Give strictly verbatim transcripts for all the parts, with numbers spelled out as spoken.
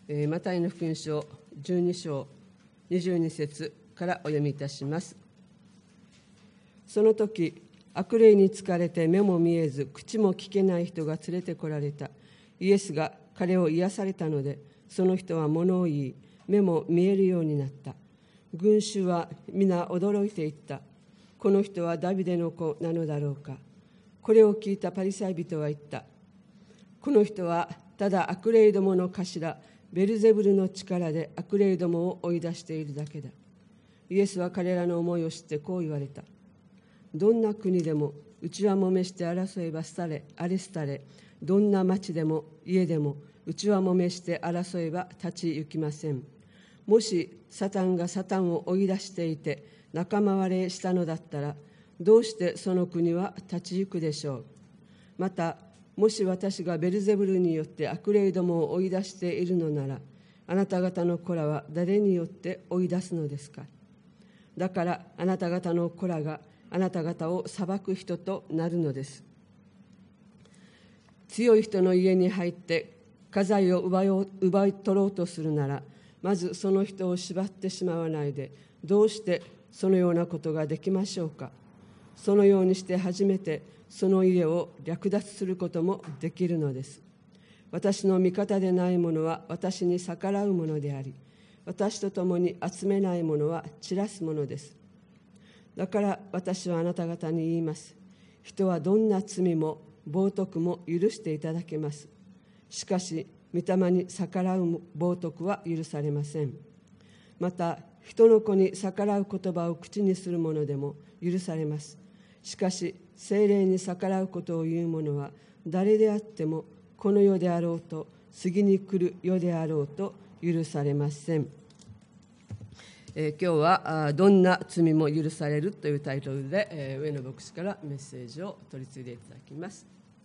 マタイの福音書じゅうに章にじゅうに節からお読みいたします。その時、悪霊に疲れて目も見えず口も聞けない人が連れてこられた。イエスが彼を癒されたので、その人は物を言い、目も見えるようになった。群衆は皆驚いていった。この人はダビデの子なのだろうか。これを聞いたパリサイ人は言った。この人はただ悪霊どもの頭ベルゼブルの力で悪霊どもを追い出しているだけだ。イエスは彼らの思いを知ってこう言われた。どんな国でも内輪もめして争えば廃れ荒れ廃れ、どんな町でも家でも内輪もめして争えば立ち行きません。もしサタンがサタンを追い出していて仲間割れしたのだったら、どうしてその国は立ち行くでしょう。また、もし私がベルゼブルによって悪霊どもを追い出しているのなら、あなた方の子らは誰によって追い出すのですか。だからあなた方の子らがあなた方を裁く人となるのです。強い人の家に入って家財を奪いを奪い取ろうとするなら、まずその人を縛ってしまわないで、どうしてそのようなことができましょうか。そのようにして初めてその家を略奪することもできるのです。私の味方でない者は私に逆らうものであり、私と共に集めない者は散らすものです。だから私はあなた方に言います。人はどんな罪も冒涜も許していただけます。しかし、御霊に逆らう冒涜は許されません。また、人の子に逆らう言葉を口にする者でも許されます。しかし、聖霊に逆らうことを言う者は誰であっても、この世であろうと次に来る世であろうと許されません。えー、今日はどんな罪も許されるというタイトルで、えー、上野牧師からメッセージを取り次いでいただきます。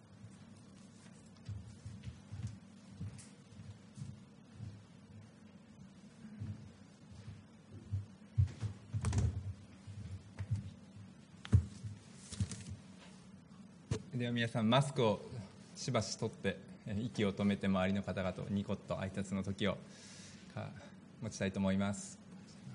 では皆さん、マスクをしばし取って息を止めて、周りの方々とニコッと挨拶の時を持ちたいと思います。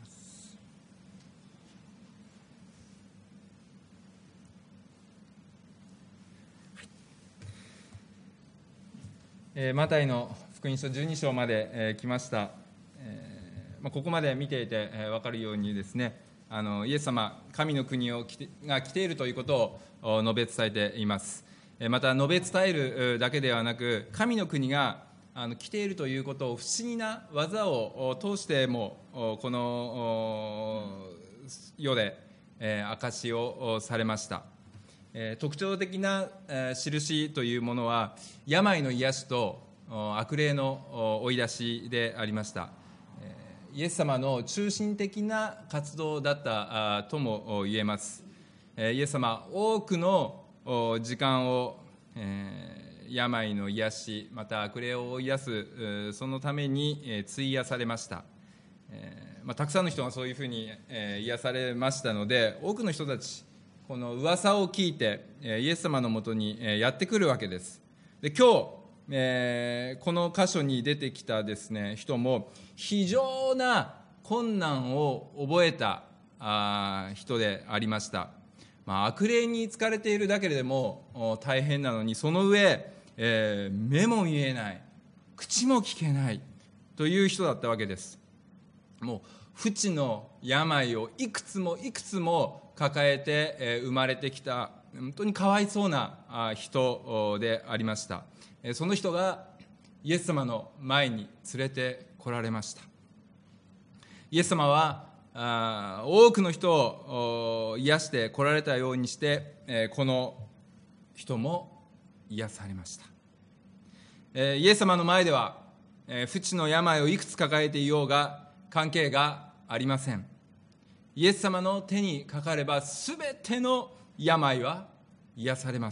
えー、マタイの福音書じゅうに章まで、えー、来ました。えーまあ、ここまで見ていて、えー、分かるようにですね、あのイエス様、神の国を来てが来ているということを述べ伝えています。また述べ伝えるだけではなく、神の国があの来ているということを不思議な技を通してもこの世で証しをされました。特徴的な印というものは病の癒しと悪霊の追い出しでありました。イエス様の中心的な活動だったとも言えます。イエス様、多くの時間を、えー、病の癒し、また悪霊を追い出すそのために、えー、費やされました。えーまあ、たくさんの人がそういうふうに、えー、癒されましたので、多くの人たちこの噂を聞いて、えー、イエス様のもとに、えー、やってくるわけです。で今日、えー、この箇所に出てきたですね、人も非常な困難を覚えたあ人でありました。まあ、悪霊に疲れているだけでも大変なのに、その上、えー、目も見えない、口も聞けないという人だったわけです。もう不治の病をいくつもいくつも抱えて、えー、生まれてきた本当にかわいそうな人でありました。その人がイエス様の前に連れて来られました。イエス様はあ多くの人を癒して来られたようにして、えー、この人も癒されました。えー、イエス様の前では、えー、不治の病をいくつ抱えていようが関係がありません。イエス様の手にかかればすべての病は癒されます。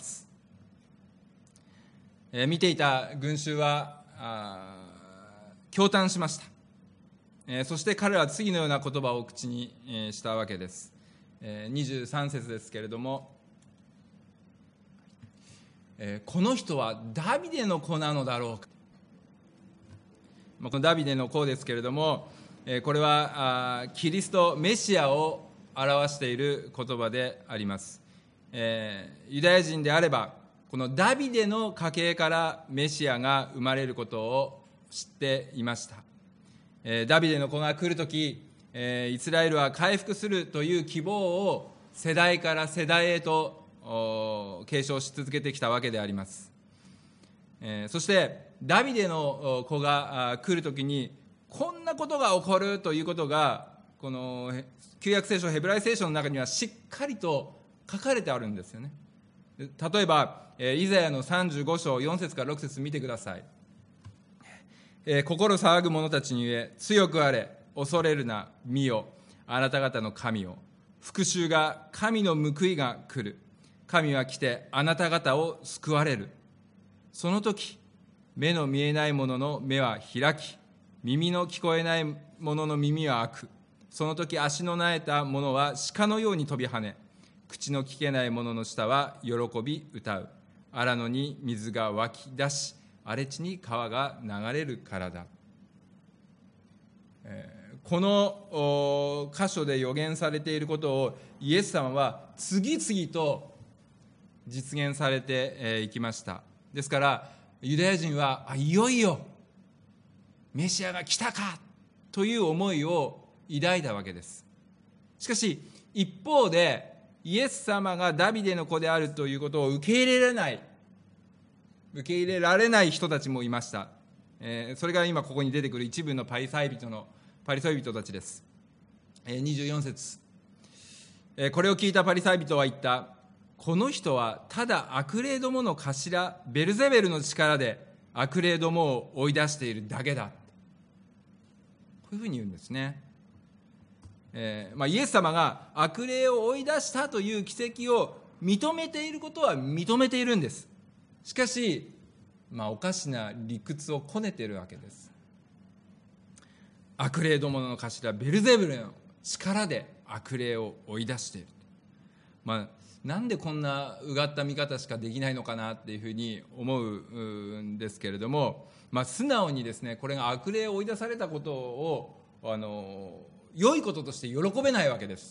えー、見ていた群衆は驚嘆しました。えー、そして彼らは次のような言葉を口に、えー、したわけです。えー、にじゅうさん節ですけれども、えー、この人はダビデの子なのだろうか。 このダビデの子ですけれども、これはキリストメシアを表している言葉であります。ユダヤ人であればこのダビデの家系からメシアが生まれることを知っていました。ダビデの子が来るとき、イスラエルは回復するという希望を世代から世代へと継承し続けてきたわけであります。そしてダビデの子が来るときにこんなことが起こるということがこの旧約聖書ヘブライ聖書の中にはしっかりと書かれてあるんですよね。例えばイザヤのさんじゅうご章よん節からろく節見てください。えー、心騒ぐ者たちに言え、強くあれ、恐れるな、見よ、あなた方の神を。復讐が、神の報いが来る。神は来てあなた方を救われる。その時、目の見えない者の目は開き、耳の聞こえない者の耳は開く。その時、足のなえた者は鹿のように飛び跳ね、口の聞けない者の舌は喜び歌う。荒野に水が湧き出し、荒れ地に川が流れるからだ。この箇所で予言されていることをイエス様は次々と実現されていきました。ですからユダヤ人は、あ、いよいよメシアが来たかという思いを抱いたわけです。しかし一方でイエス様がダビデの子であるということを受け入れられない受け入れられない人たちもいました。えー、それが今ここに出てくる一部のパリサイ人のパリサイ人たちです。えー、にじゅうよん節、えー、これを聞いたパリサイ人は言った。この人はただ悪霊どもの頭ベルゼベルの力で悪霊どもを追い出しているだけだ。こういうふうに言うんですね。えーまあ、イエス様が悪霊を追い出したという奇跡を認めていることは認めているんです。しかし、まあ、おかしな理屈をこねているわけです。悪霊どもの頭ベルゼブルの力で悪霊を追い出している。まあ、なんでこんなうがった見方しかできないのかなっていうふうに思うんですけれども、まあ、素直にですね、これが悪霊を追い出されたことをあの良いこととして喜べないわけです。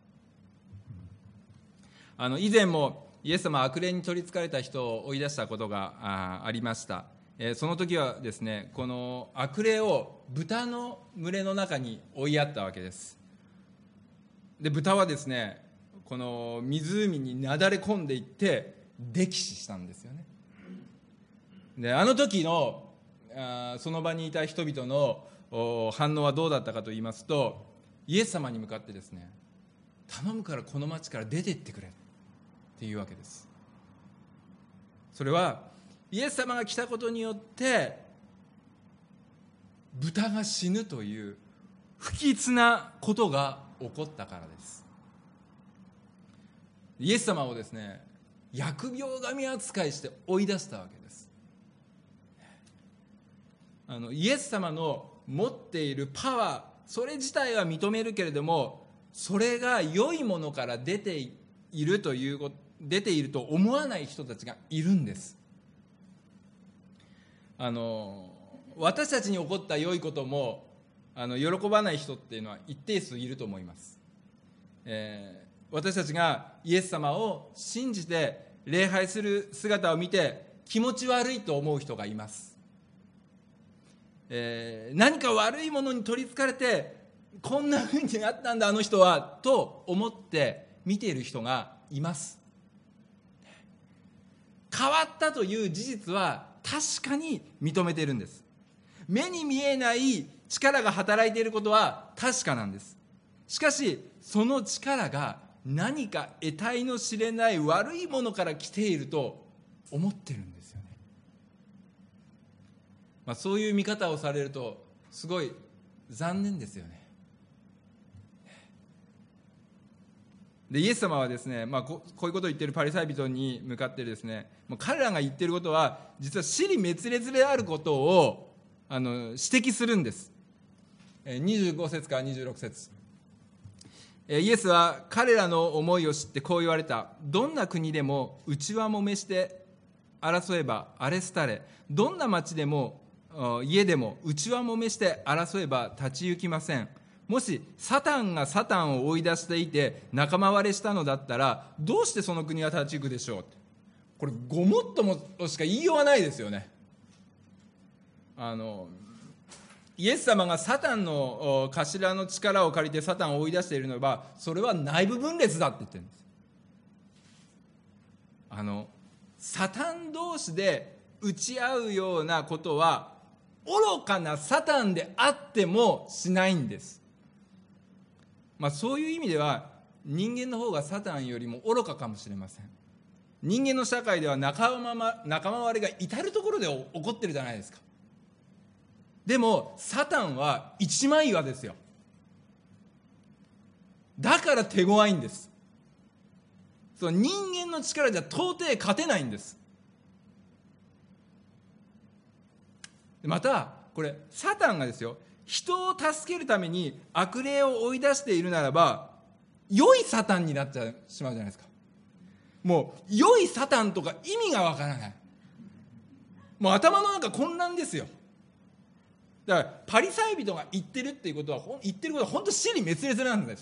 あの以前もイエス様は悪霊に取りつかれた人を追い出したことが あ, ありました、えー、その時はですね、この悪霊を豚の群れの中に追いやったわけです。で豚はですね、この湖になだれ込んでいって溺死したんですよね。であの時のあその場にいた人々の反応はどうだったかと言いますと、イエス様に向かってですね、頼むからこの町から出て行ってくれっていうわけです。それはイエス様が来たことによって豚が死ぬという不吉なことが起こったからです。イエス様をですね、疫病神扱いして追い出したわけです。あのイエス様の持っているパワー、それ自体は認めるけれども、それが良いものから出ているということ出ていると思わない人たちがいるんです。あの私たちに起こった良いこともあの喜ばない人っていうのは一定数いると思います。えー、私たちがイエス様を信じて礼拝する姿を見て気持ち悪いと思う人がいます。えー、何か悪いものに取りつかれてこんな風になったんだあの人はと思って見ている人がいます。変わったという事実は確かに認めているんです。目に見えない力が働いていることは確かなんです。しかしその力が何か得体の知れない悪いものから来ていると思ってるんですよね。まあ、そういう見方をされるとすごい残念ですよね。でイエス様はですね、まあ、こ, こういうことを言っているパリサイ人に向かってですね、もう彼らが言っていることは実は支離滅裂であることをあの指摘するんです。にじゅうご節からにじゅうろく節、イエスは彼らの思いを知ってこう言われた。どんな国でも内輪もめして争えば荒れ廃れ、どんな町でも家でも内輪もめして争えば立ち行きません。もしサタンがサタンを追い出していて仲間割れしたのだったら、どうしてその国は立ち行くでしょう。これごもっともとしか言いようがないですよね。あのイエス様がサタンの頭の力を借りてサタンを追い出しているのは、それは内部分裂だって言ってるんです。あのサタン同士で打ち合うようなことは愚かなサタンであってもしないんです。まあ、そういう意味では人間の方がサタンよりも愚かかもしれません。人間の社会では仲間、仲間割れが至るところで起こってるじゃないですか。でもサタンは一枚岩ですよ。だから手強いんです。その人間の力じゃ到底勝てないんです。またこれサタンがですよ、人を助けるために悪霊を追い出しているならば、良いサタンになっちゃうしまうじゃないですか。もう良いサタンとか意味がわからない。もう頭の中混乱ですよ。だからパリサイ人が言ってるっていうことは、言ってることは本当真理滅裂なんです。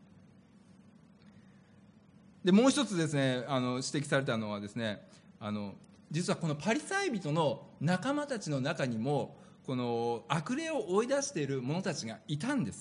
でもう一つですね、あの指摘されたのはですね、あの実はこのパリサイ人の仲間たちの中にもこの悪霊を追い出している者たちがいたんです。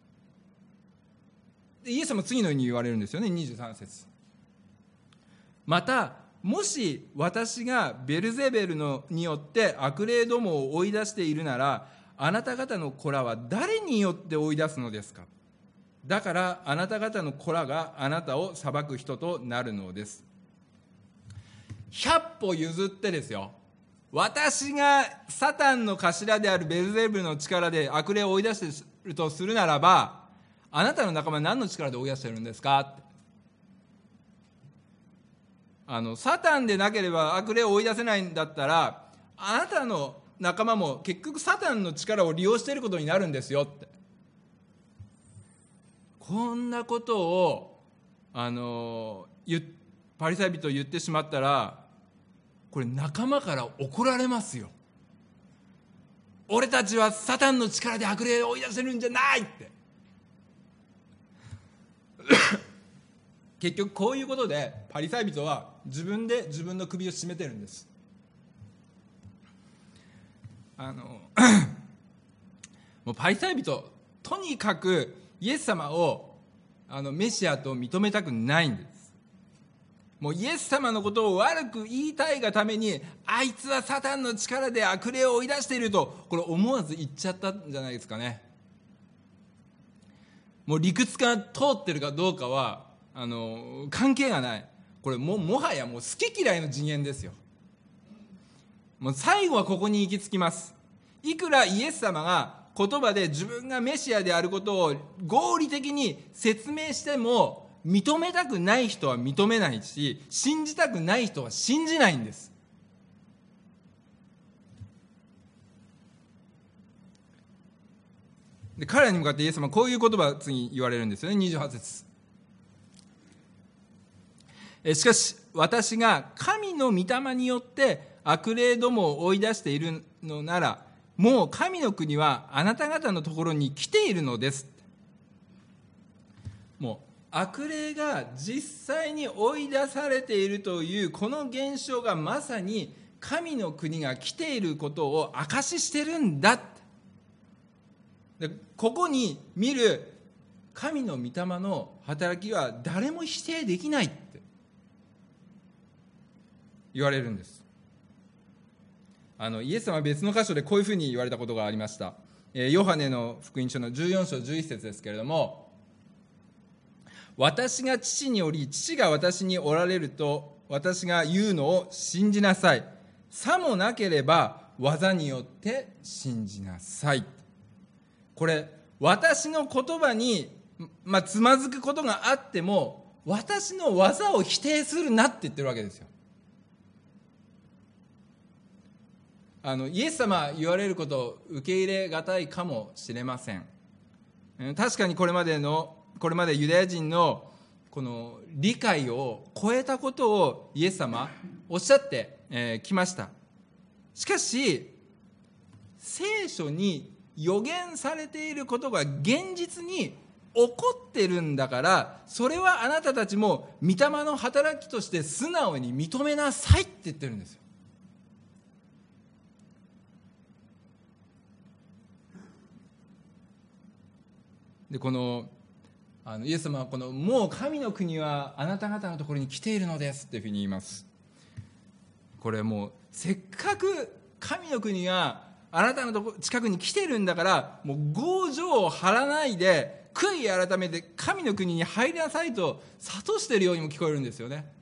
でイエス様は次のように言われるんですよね。にじゅうさん節。またもし私がベルゼベルのによって悪霊どもを追い出しているなら、あなた方の子らは誰によって追い出すのですか。だからあなた方の子らがあなたを裁く人となるのです。ひゃっぽ譲ってですよ、私がサタンの頭であるベルゼブルの力で悪霊を追い出しているとするならば、あなたの仲間は何の力で追い出しているんですかって。あのサタンでなければ悪霊を追い出せないんだったら、あなたの仲間も結局サタンの力を利用していることになるんですよって。こんなことをあのパリサイ人言ってしまったら、これ仲間から怒られますよ。俺たちはサタンの力で悪霊を追い出せるんじゃないって結局こういうことでパリサイ人は自分で自分の首を絞めてるんです。あのもうパリサイ人、とにかくイエス様をあのメシアと認めたくないんです。もうイエス様のことを悪く言いたいがために、あいつはサタンの力で悪霊を追い出していると、これ思わず言っちゃったんじゃないですかね。もう理屈が通ってるかどうかはあの関係がない。これ も, もはやもう好き嫌いの次元ですよ。もう最後はここに行き着きます。いくらイエス様が言葉で自分がメシアであることを合理的に説明しても、認めたくない人は認めないし、信じたくない人は信じないんです。で彼らに向かってイエス様はこういう言葉を次に言われるんですよね。にじゅうはち節。しかし私が神の御霊によって悪霊どもを追い出しているのなら、もう神の国はあなた方のところに来ているのです。もう悪霊が実際に追い出されているというこの現象がまさに神の国が来ていることを証ししてるんだ。でここに見る神の御霊の働きは誰も否定できないって言われるんです。あのイエス様は別の箇所でこういうふうに言われたことがありました。ヨハネの福音書のじゅうよん章じゅういち節ですけれども、私が父におり父が私におられると私が言うのを信じなさい。さもなければ技によって信じなさい。これ私の言葉に、まあ、つまずくことがあっても私の技を否定するなって言ってるわけですよ。あのイエス様言われることを受け入れがたいかもしれません。確かにこれまでのこれまでユダヤ人のこの理解を超えたことをイエス様おっしゃってきました。しかし聖書に予言されていることが現実に起こってるんだから、それはあなたたちも御霊の働きとして素直に認めなさいって言ってるんですよ。でこのあのイエス様はこのもう神の国はあなた方のところに来ているのですっていうふうに言います。これもうせっかく神の国があなたのとこ近くに来てるんだから、もう強情を張らないで悔い改めて神の国に入りなさいと諭しているようにも聞こえるんですよね。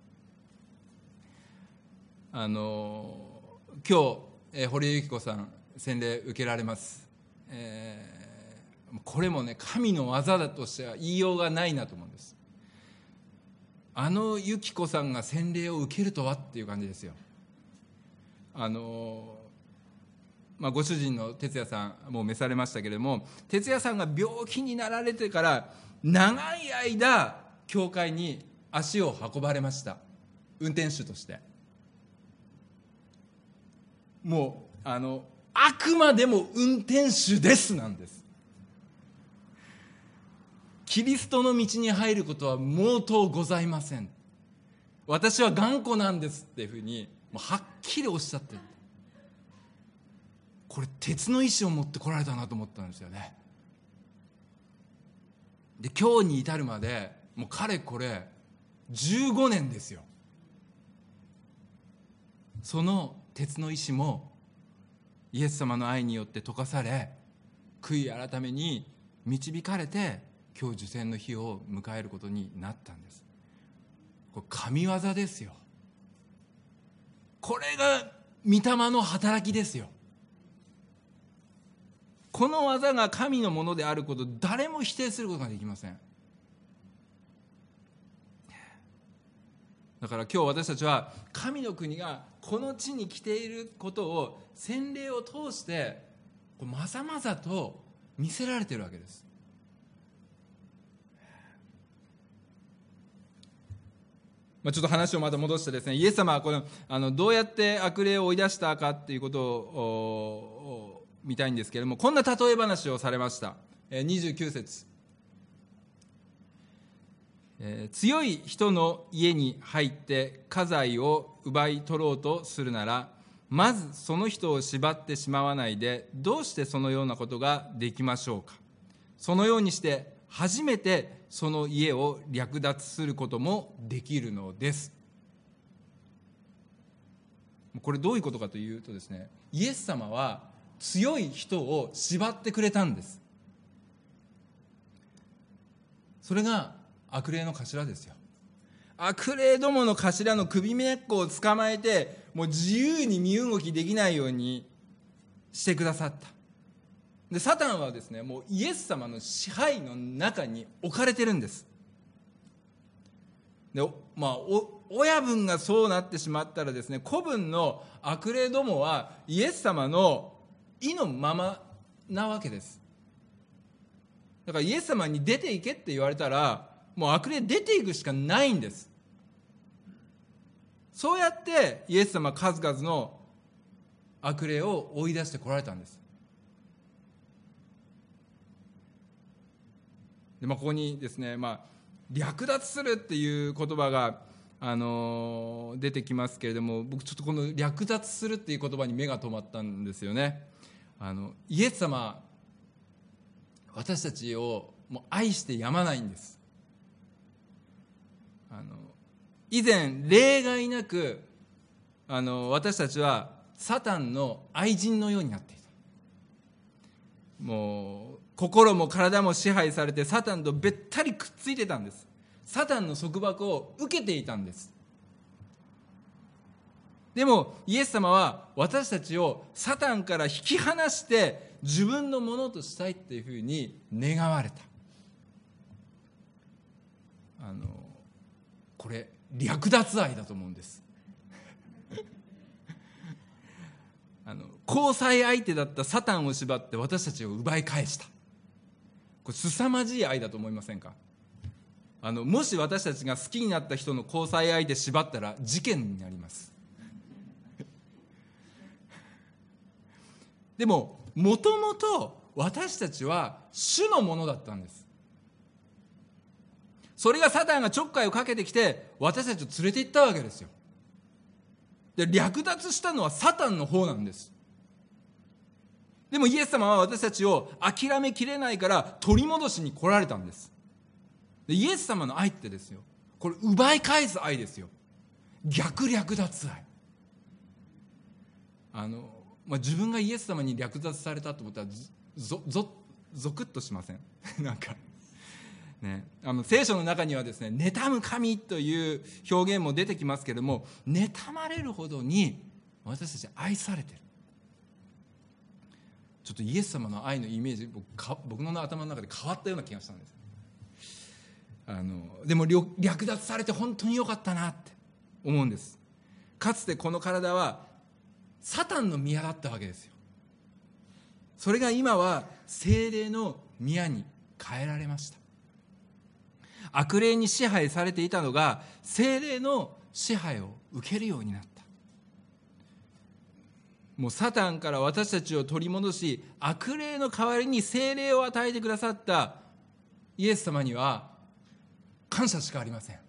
あの今日、えー、堀江由紀子さん洗礼受けられます。えーこれもね、神の技だとしては言いようがないなと思うんです。あの由紀子さんが洗礼を受けるとはっていう感じですよ。あの、まあ、ご主人の哲也さんもう召されましたけれども、哲也さんが病気になられてから長い間教会に足を運ばれました。運転手として。もうあのあくまでも運転手ですなんです。キリストの道に入ることは毛頭ございません。私は頑固なんですっていうふうにもうはっきりおっしゃってる。これ鉄の意志を持ってこられたなと思ったんですよね。で今日に至るまでもうかれこれじゅうごねんですよ。その鉄の意志もイエス様の愛によって溶かされ、悔い改めに導かれて今日受洗の日を迎えることになったんです。これ神業ですよ。これが御霊の働きですよ。この技が神のものであることを誰も否定することができません。だから今日私たちは神の国がこの地に来ていることを洗礼を通してまざまざと見せられているわけです。まあ、ちょっと話をまた戻してですね、イエス様はこのあのどうやって悪霊を追い出したかということを見たいんですけれども、こんな例え話をされました。にじゅうきゅう節、えー、強い人の家に入って家財を奪い取ろうとするなら、まずその人を縛ってしまわないで、どうしてそのようなことができましょうか。そのようにして初めてその家を略奪することもできるのです。これどういうことかというとですね、イエス様は強い人を縛ってくれたんです。それが悪霊の頭ですよ。悪霊どもの頭の首根っこを捕まえて、もう自由に身動きできないようにしてくださった。でサタンはですね、もうイエス様の支配の中に置かれてるんです。で、まあ、お親分がそうなってしまったらですね、子分の悪霊どもはイエス様の意のままなわけです。だからイエス様に出ていけって言われたら、もう悪霊出ていくしかないんです。そうやってイエス様は数々の悪霊を追い出してこられたんです。で、まあ、ここにですね、まあ、略奪するっていう言葉が、あのー、出てきますけれども、僕ちょっとこの略奪するっていう言葉に目が留まったんですよね。あのイエス様、私たちをもう愛してやまないんです。あの以前例外なくあの私たちはサタンの愛人のようになっていた。もう心も体も支配されてサタンとべったりくっついてたんです。サタンの束縛を受けていたんです。でもイエス様は私たちをサタンから引き離して自分のものとしたいっていうふうに願われた。あのこれ略奪愛だと思うんですあの交際相手だったサタンを縛って私たちを奪い返した。これ凄まじい愛だと思いませんか。あのもし私たちが好きになった人の交際相手縛ったら事件になりますでももともと私たちは主のものだったんです。それがサタンがちょっかいをかけてきて私たちを連れて行ったわけですよ。で、略奪したのはサタンの方なんです。でもイエス様は私たちを諦めきれないから取り戻しに来られたんです。で、イエス様の愛ってですよ、これ奪い返す愛ですよ。逆略奪愛。あの、まあ、自分がイエス様に略奪されたと思ったらゾゾゾクッとしませんなんかね、あの聖書の中にはですね、妬む神という表現も出てきますけれども、妬まれるほどに私たち愛されてる。ちょっとイエス様の愛のイメージ、僕、か僕の頭の中で変わったような気がしたんです。あのでも略奪されて本当に良かったなって思うんです。かつてこの体はサタンの宮だったわけですよ。それが今は聖霊の宮に変えられました。悪霊に支配されていたのが聖霊の支配を受けるようになった。もうサタンから私たちを取り戻し、悪霊の代わりに聖霊を与えてくださったイエス様には感謝しかありません。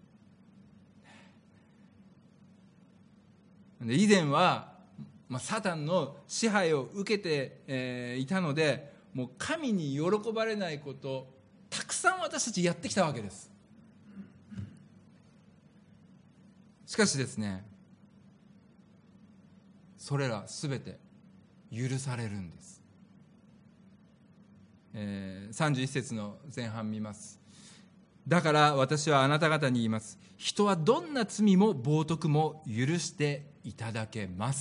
で、以前は、まあ、サタンの支配を受けて、えー、いたので、もう神に喜ばれないことたくさん私たちやってきたわけです。しかしですね、それらすべて許されるんです。えー、さんじゅういっ節の前半見ます。だから私はあなた方に言います。人はどんな罪も冒涜も許していただけます。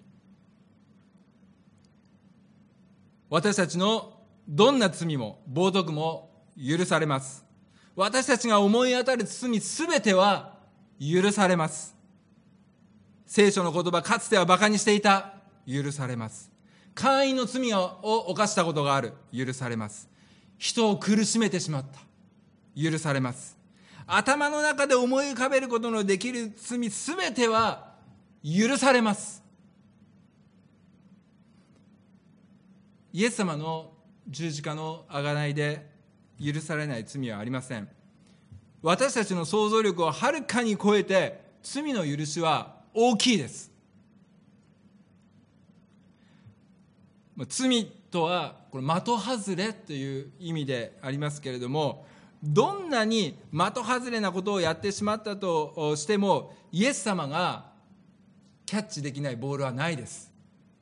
私たちのどんな罪も冒涜も許されます。私たちが思い当たる罪すべては許されます。聖書の言葉、かつてはバカにしていた、許されます。姦淫の罪を犯したことがある、許されます。人を苦しめてしまった、許されます。頭の中で思い浮かべることのできる罪すべては許されます。イエス様の十字架の贖いで許されない罪はありません。私たちの想像力をはるかに超えて罪の許しは大きいです。罪とはこれ的外れという意味でありますけれども、どんなに的外れなことをやってしまったとしてもイエス様がキャッチできないボールはないです。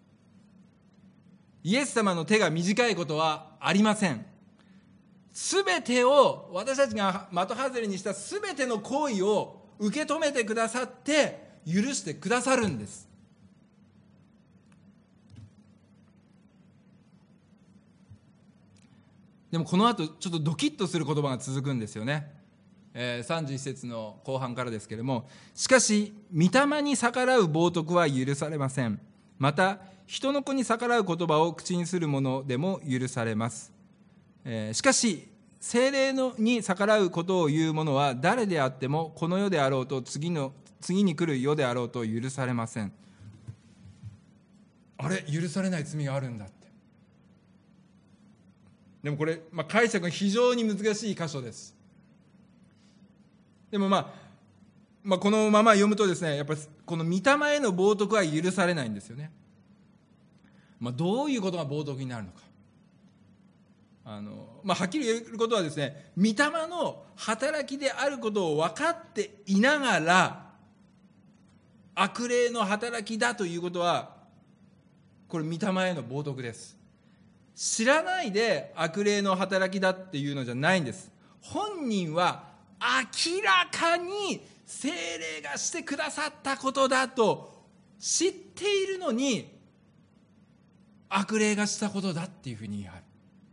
イエス様の手が短いことはありません。すべてを、私たちが的外れにしたすべての行為を受け止めてくださって許してくださるんです。でもこの後ちょっとドキッとする言葉が続くんですよね。えー、さんじゅういち節の後半からですけれども、しかし御霊に逆らう冒涜は許されません。また人の子に逆らう言葉を口にするものでも許されます。えー、しかし聖霊のに逆らうことを言う者は誰であってもこの世であろうと次の次に来る世であろうと許されません。あれ、許されない罪があるんだって。でもこれ、まあ、解釈が非常に難しい箇所です。でも、まあ、まあこのまま読むとですね、やっぱりこの御霊への冒涜は許されないんですよね。まあ、どういうことが冒涜になるのか。あのまあ、はっきり言えることはですね、御霊の働きであることを分かっていながら悪霊の働きだということは、これ御霊への冒涜です。知らないで悪霊の働きだっていうのじゃないんです。本人は明らかに聖霊がしてくださったことだと知っているのに、悪霊がしたことだっていうふうに言い張る。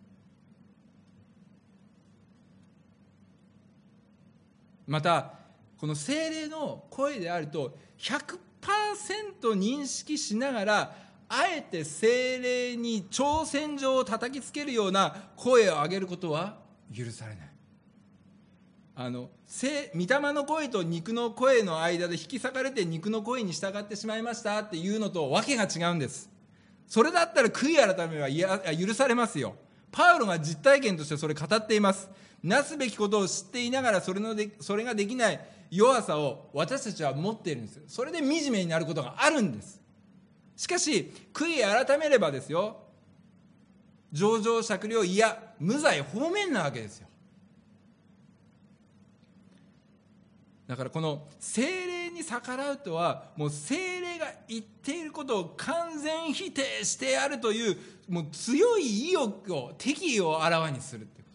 またこの聖霊の声であると ひゃくパーセント 認識しながら、あえて聖霊に挑戦状を叩きつけるような声を上げることは許されない。あの御霊の声と肉の声の間で引き裂かれて肉の声に従ってしまいましたっていうのとわけが違うんです。 それだったら悔い改めはいや許されますよ。パウロが実体験としてそれ語っています。なすべきことを知っていながらそれのでそれができない弱さを私たちは持っているんです。それで惨めになることがあるんです。しかし悔い改めればですよ、情状酌量、いや無罪放免なわけですよ。だからこの聖霊に逆らうとは、もう聖霊が言っていることを完全否定してやるというもう強い意欲を、敵意をあらわにするということ。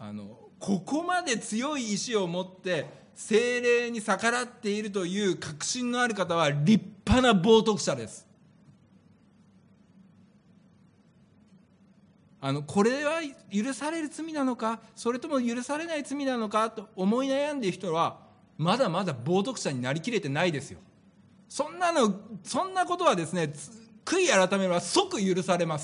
あのここまで強い意志を持って聖霊に逆らっているという確信のある方は立派な冒涜者です。あのこれは許される罪なのか、それとも許されない罪なのかと思い悩んでいる人はまだまだ冒涜者になりきれてないですよ。そんなのそんなことはですね、悔い改めれば即許されます。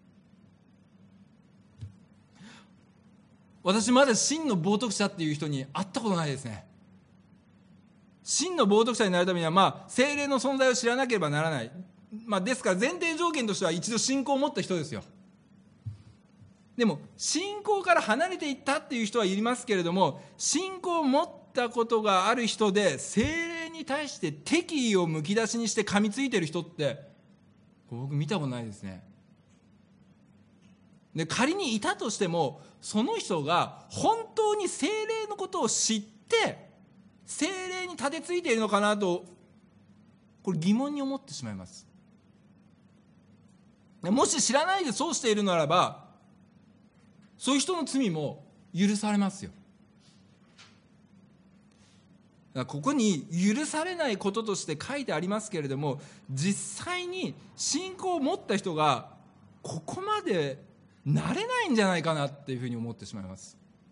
私まだ真の冒涜者っていう人に会ったことないですね。真の冒涜者になるためには、まあ、聖霊の存在を知らなければならない、まあ、ですから前提条件としては一度信仰を持った人ですよ。でも信仰から離れていったっていう人はいますけれども、信仰を持ったことがある人で聖霊に対して敵意をむき出しにして噛みついてる人って僕見たことないですね。で仮にいたとしても、その人が本当に聖霊のことを知って聖霊に立てついているのかなと、これ疑問に思ってしまいます。もし知らないでそうしているならば、そういう人の罪も許されますよ。だからここに許されないこととして書いてありますけれども、実際に信仰を持った人がここまでなれないんじゃないかなっていうふうに思ってしまいます。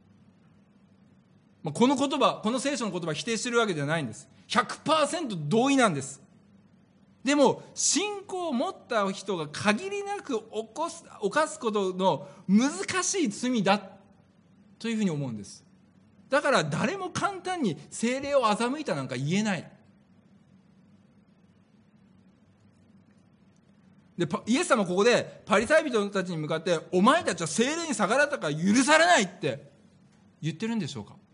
この言葉、この聖書の言葉を否定しているわけではないんです。 ひゃくパーセント 同意なんです。でも信仰を持った人が限りなく起こす犯すことの難しい罪だというふうに思うんです。だから誰も簡単に聖霊を欺いたなんか言えない。でイエス様はここでパリサイ人たちに向かって、お前たちは聖霊に逆らったから許されないって言ってるんでしょうか。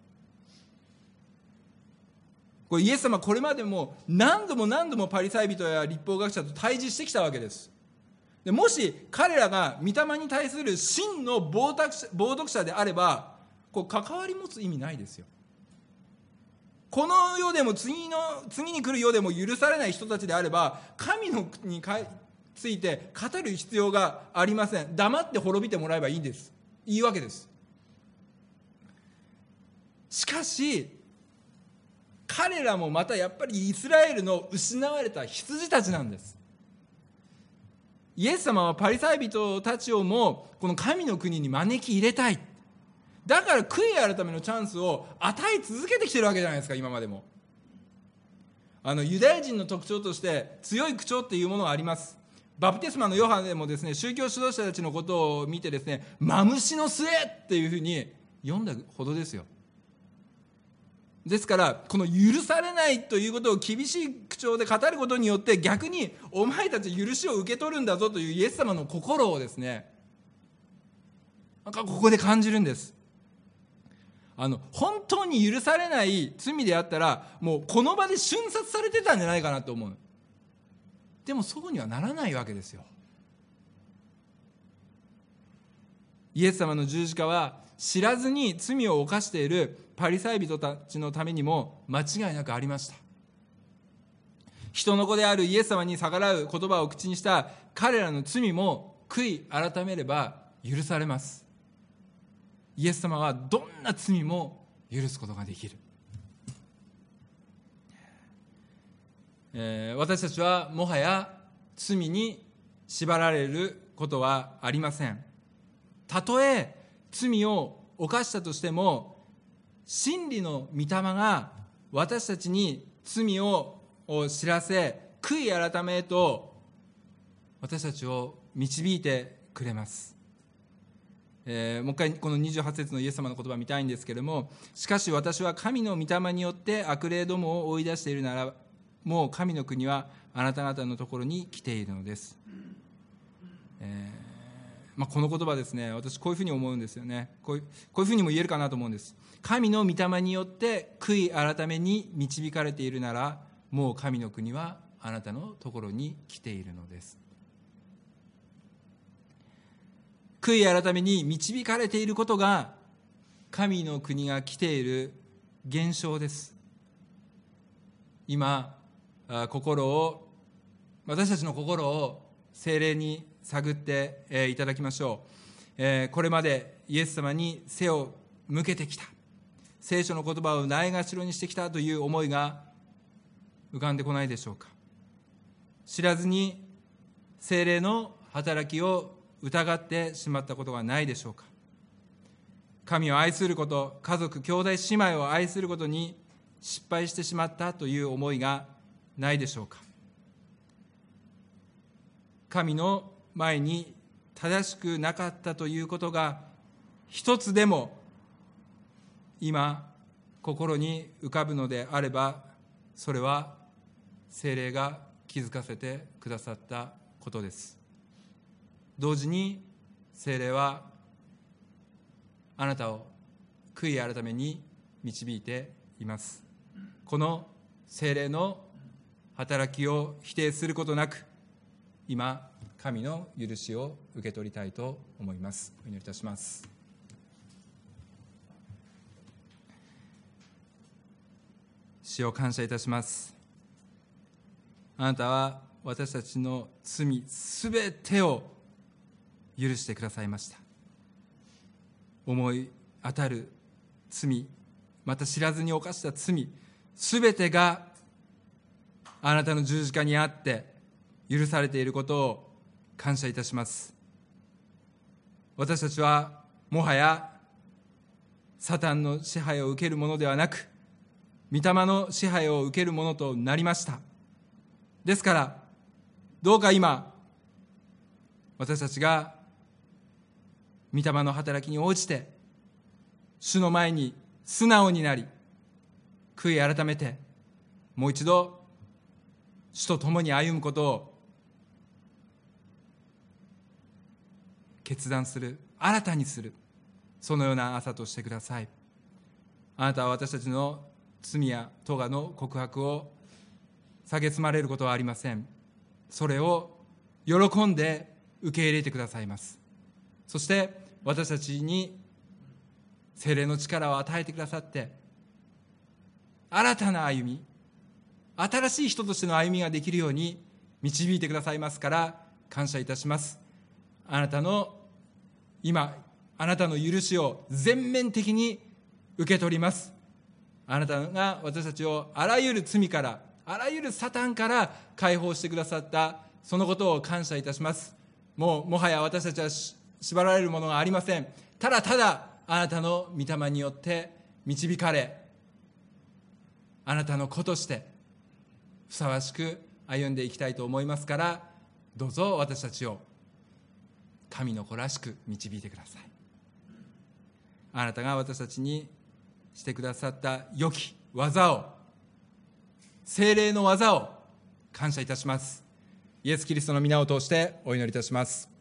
これイエス様はこれまでも何度も何度もパリサイ人や律法学者と対峙してきたわけです。でもし彼らが御霊に対する真の冒涜者、冒涜者であれば、こう関わり持つ意味ないですよ。この世でも次の次に来る世でも許されない人たちであれば、神の国について語る必要がありません。黙って滅びてもらえばいいんです。いいわけです。しかし彼らもまたやっぱりイスラエルの失われた羊たちなんです。イエス様はパリサイ人たちをもこの神の国に招き入れたい。だから悔い改めのチャンスを与え続けてきてるわけじゃないですか。今までもあのユダヤ人の特徴として強い口調っていうものがあります。バプテスマのヨハネもですね、宗教指導者たちのことを見てですね、マムシの末っていうふうに読んだほどですよ。ですからこの許されないということを厳しい口調で語ることによって、逆にお前たち許しを受け取るんだぞというイエス様の心をですね、なんかここで感じるんです。あの本当に許されない罪であったら、もうこの場で瞬殺されてたんじゃないかなと思う。でもそうにはならないわけですよ。イエス様の十字架は知らずに罪を犯しているパリサイ人たちのためにも間違いなくありました。人の子であるイエス様に逆らう言葉を口にした彼らの罪も悔い改めれば許されます。イエス様はどんな罪も許すことができる。えー、私たちはもはや罪に縛られることはありません。たとえ罪を犯したとしても、真理の御霊が私たちに罪を知らせ、悔い改めへと私たちを導いてくれます。えー、もう一回このにじゅうはち節のイエス様の言葉を見たいんですけれども、しかし私は神の御霊によって悪霊どもを追い出しているなら、もう神の国はあなた方のところに来ているのです。えーまあ、この言葉ですね、私こういうふうに思うんですよね。こういう、こういうふうにも言えるかなと思うんです。神の御霊によって悔い改めに導かれているなら、もう神の国はあなたのところに来ているのです。悔い改めに導かれていることが神の国が来ている現象です。今心を私たちの心を聖霊に探っていただきましょう。これまでイエス様に背を向けてきた、聖書の言葉をないがしろにしてきたという思いが浮かんでこないでしょうか。知らずに聖霊の働きを疑ってしまったことがないでしょうか。神を愛すること、家族、兄弟姉妹を愛することに失敗してしまったという思いがないでしょうか。神の前に正しくなかったということが一つでも今心に浮かぶのであれば、それは聖霊が気づかせてくださったことです。同時に聖霊はあなたを悔い改めに導いています。この聖霊の働きを否定することなく、今神の許しを受け取りたいと思います。お祈りいたします。主を感謝いたします。あなたは私たちの罪すべてを許してくださいました。思い当たる罪、また知らずに犯した罪すべてがあなたの十字架にあって許されていることを感謝いたします。私たちはもはやサタンの支配を受けるものではなく、御霊の支配を受けるものとなりました。ですからどうか今私たちが御霊の働きに応じて主の前に素直になり、悔い改めてもう一度主と共に歩むことを決断する、新たにする、そのような朝としてください。あなたは私たちの罪や咎の告白を蔑まれることはありません。それを喜んで受け入れてくださいます。そして私たちに聖霊の力を与えてくださって、新たな歩み、新しい人としての歩みができるように導いてくださいますから感謝いたします。あなたの今、あなたの許しを全面的に受け取ります。あなたが私たちをあらゆる罪から、あらゆるサタンから解放してくださったそのことを感謝いたします。もうもはや私たちは縛られるものがありません。ただただあなたの御霊によって導かれ、あなたの子としてふさわしく歩んでいきたいと思いますから、どうぞ私たちを神の子らしく導いてください。あなたが私たちにしてくださった良き技を、聖霊の技を感謝いたします。イエス・キリストの皆を通してお祈りいたします。